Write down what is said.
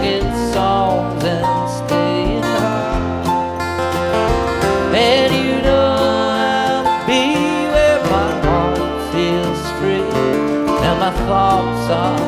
singing songs and staying high. And you know I'll be where my heart feels free and my thoughts are